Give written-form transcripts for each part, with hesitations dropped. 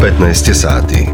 15 je sati.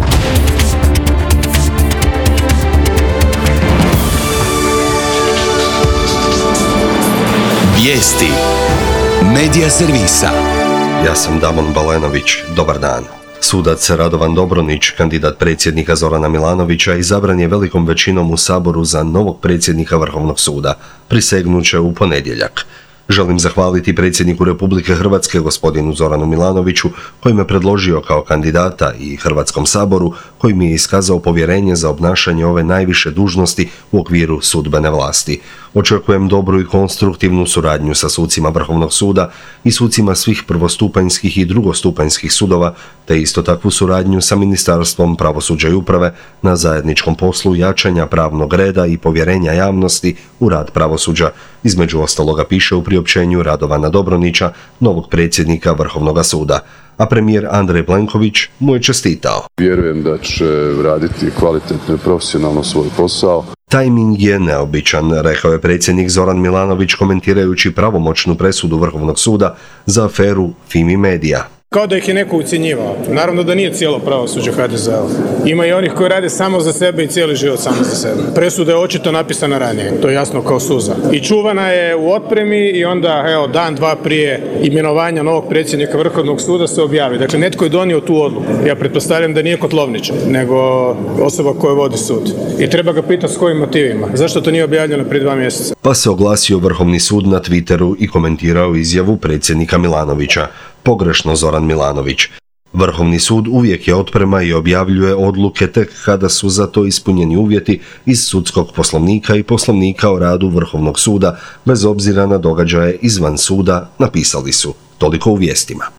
Vijesti Medija servisa. Ja sam Damon Balenović. Dobar dan. Sudac Radovan Dobronić, kandidat predsjednika Zorana Milanovića, izabran je velikom većinom u Saboru za novog predsjednika Vrhovnog suda. Prisegnut će u ponedjeljak. Želim zahvaliti predsjedniku Republike Hrvatske, gospodinu Zoranu Milanoviću, koji me predložio kao kandidata, i Hrvatskom saboru, koji mi je iskazao povjerenje za obnašanje ove najviše dužnosti u okviru sudbene vlasti. Očekujem dobru i konstruktivnu suradnju sa sucima Vrhovnog suda i sucima svih prvostupanjskih i drugostupanjskih sudova, te isto takvu suradnju sa Ministarstvom pravosuđa i uprave na zajedničkom poslu jačanja pravnog reda i povjerenja javnosti u rad pravosuđa, između ostaloga piše u priopćenju Radovana Dobronića, novog predsjednika Vrhovnog suda, a premijer Andrej Plenković mu je čestitao. Vjerujem da će raditi kvalitetno i profesionalno svoj posao. Tajming je neobičan, rekao je predsjednik Zoran Milanović komentirajući pravomoćnu presudu Vrhovnog suda za aferu Fimi Media. Kao da ih je neko ucjenjivao. Naravno da nije cijelo pravosuđe HDZ-a. Ima i onih koji rade samo za sebe i cijeli život samo za sebe. Presuda je očito napisana ranije, to je jasno kao suza. I čuvana je u otpremi i onda, dan, dva prije imenovanja novog predsjednika Vrhovnog suda se objavi. Dakle, netko je donio tu odluku. Ja pretpostavljam da nije Kotlovnić, nego osoba koja vodi sud. I treba ga pitati s kojim motivima. Zašto to nije objavljeno prije 2 mjeseca? Pa se oglasio Vrhovni sud na Twitteru i komentirao izjavu predsjednika Milanovića. Pogrešno, Zoran Milanović. Vrhovni sud uvijek je otprema i objavljuje odluke tek kada su za to ispunjeni uvjeti iz sudskog poslovnika i poslovnika o radu Vrhovnog suda, bez obzira na događaje izvan suda, napisali su. Toliko u vijestima.